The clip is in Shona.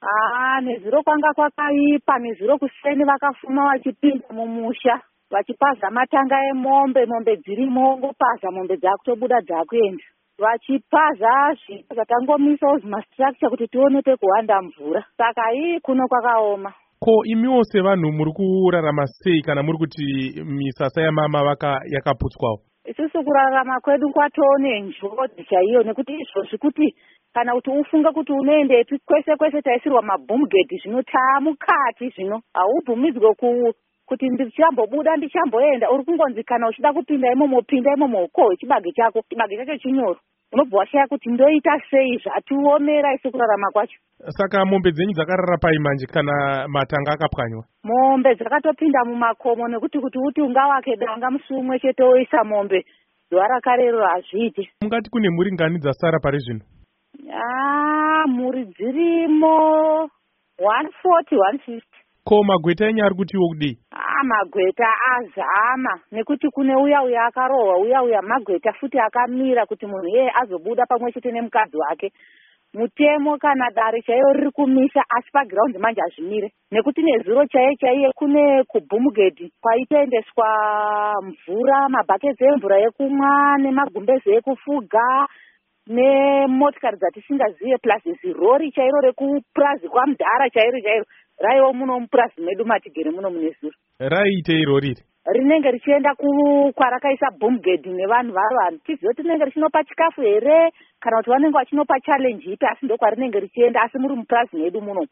Nezuro kwanga kwakaipa. Nezuro kuseni vakafuma vachipinda mumusha vachipaza matanga emombe, mombe dzirimo ngopaza mombe dzakutobuda dzakuenda vachipaza zvakatangomisa mastructure kuti tione pekuhanda mvura. Saka kuno kwakaoma. Ko imiwo sevanhu muri kurarama sei kana muri kuti misasa yamama yakaputswawo? Isusu kurarama kwedu kwatoone njodzi chaiyo, nekuti izvozvi kuti kana kuti ufunga kuti unoendepi kwese kwese taisirwa mabhumugedhi zvino taamukati zvino haubvumidzwe kuti ndichambobuda ndichamboenda. Uri kungonzi kana uchida kupinda imomo pinda imomo, ko chibage chacho chinyoro unobva washaya kuti ndoita sei zvatiomera isu kurarama kwacho. Saka mombe dzenyu dzakarara pai manje kana matanga akapwanywa? Mombe dzakatopinda mumakomo nekuti kuti uti ungawake danga musi umwe chete woisa mombe zuva rakarero hazviiti. Mungati kune mhuri ngani dzasara pari zvino? Mhuri dzirimo 140 150. Ko magweta enyu ari kutiwo kudii? Magweta azama nekuti kune uya akarohwa, uya magweta futi akamira kuti munhu yeye azobuda pamwe chete nemukadzi wake. Mutemo kana dare chaiyo riri kumisa, asi pagiraundi manje hazvimire nekuti nezuro chaiye kune kubhumugedhi kwaitoendeswa mvura, mabhakedzi emvura yekumwa nemagumbezi ekufuga nemotikari dzatisingazive, plus zirori chairo rekupurazi kwamudhara chairo raiwo muno mupurazi medu matigere muno mune zuro. Raiite irori rinenge richienda kwarakaisa bhumugedhi nevanhu varo, tizive rinenge richinopa chikafu here kana kuti vanenge vachinopa challenge ipi, asi ndokwarinenge richienda, asi muri mupurazi medu muno.